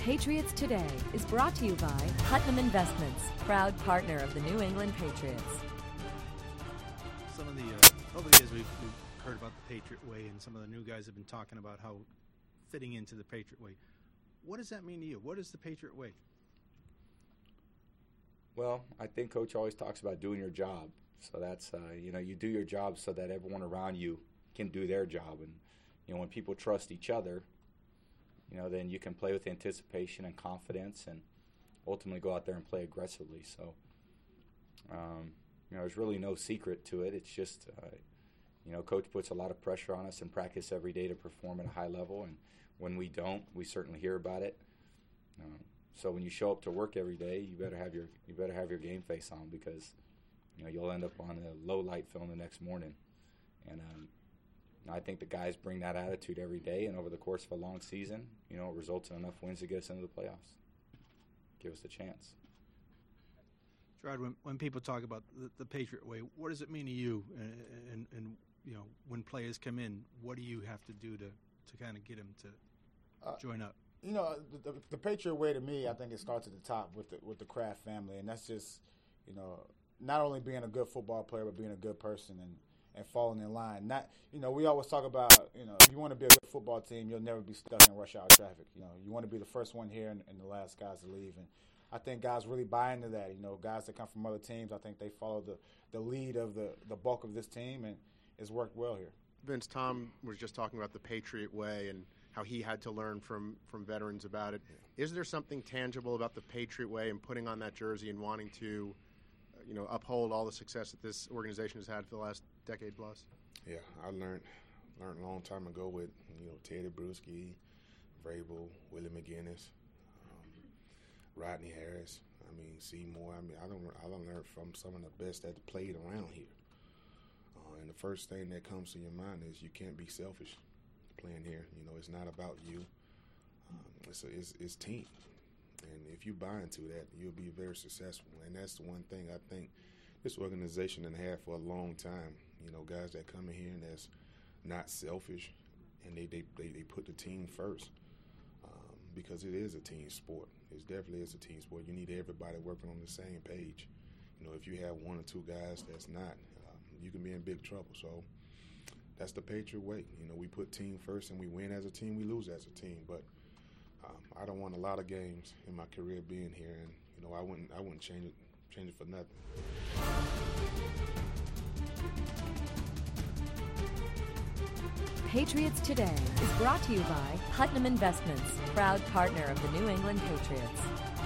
Patriots Today is brought to you by Putnam Investments, proud partner of the New England Patriots. Some of the over the years we've heard about the Patriot Way, and some of the new guys have been talking about how fitting into the Patriot Way. What does that mean to you? What is the Patriot Way? Well, I think Coach always talks about doing your job. So that's, you do your job so that everyone around you can do their job. And, when people trust each other, then you can play with anticipation and confidence and ultimately go out there and play aggressively. So, there's really no secret to it. It's just, Coach puts a lot of pressure on us in practice every day to perform at a high level. And when we don't, we certainly hear about it. So when you show up to work every day, you better have your game face on, because you'll end up on a low light film the next morning. And I think the guys bring that attitude every day, and over the course of a long season, it results in enough wins to get us into the playoffs, give us a chance. Gerard, when people talk about the Patriot Way, what does it mean to you? And when players come in, what do you have to do to kind of get them to join up? The Patriot Way to me, I think it starts at the top with the Kraft family, and that's just, not only being a good football player, but being a good person and falling in line. We always talk about, if you want to be a good football team, you'll never be stuck in rush hour traffic. You want to be the first one here and the last guys to leave. And I think guys really buy into that. Guys that come from other teams, I think they follow the lead of the bulk of this team, and it's worked well here. Vince, Tom was just talking about the Patriot Way and how he had to learn from veterans about it. Yeah. Is there something tangible about the Patriot Way and putting on that jersey and wanting to uphold all the success that this organization has had for the last decade plus? Yeah, I learned a long time ago with Teddy Bruschi, Vrabel, Willie McGinnis, Rodney Harris. Seymour. I learned from some of the best that played around here. And the first thing that comes to your mind is you can't be selfish playing here. It's not about you. It's team. And if you buy into that, you'll be very successful. And that's the one thing I think this organization has had for a long time. Guys that come in here and that's not selfish, and they put the team first, because it is a team sport. It definitely is a team sport. You need everybody working on the same page. If you have one or two guys that's not, you can be in big trouble. So that's the Patriot Way. We put team first, and we win as a team, we lose as a team. But I don't want a lot of games in my career being here, and I wouldn't change it for nothing. Patriots Today is brought to you by Putnam Investments, proud partner of the New England Patriots.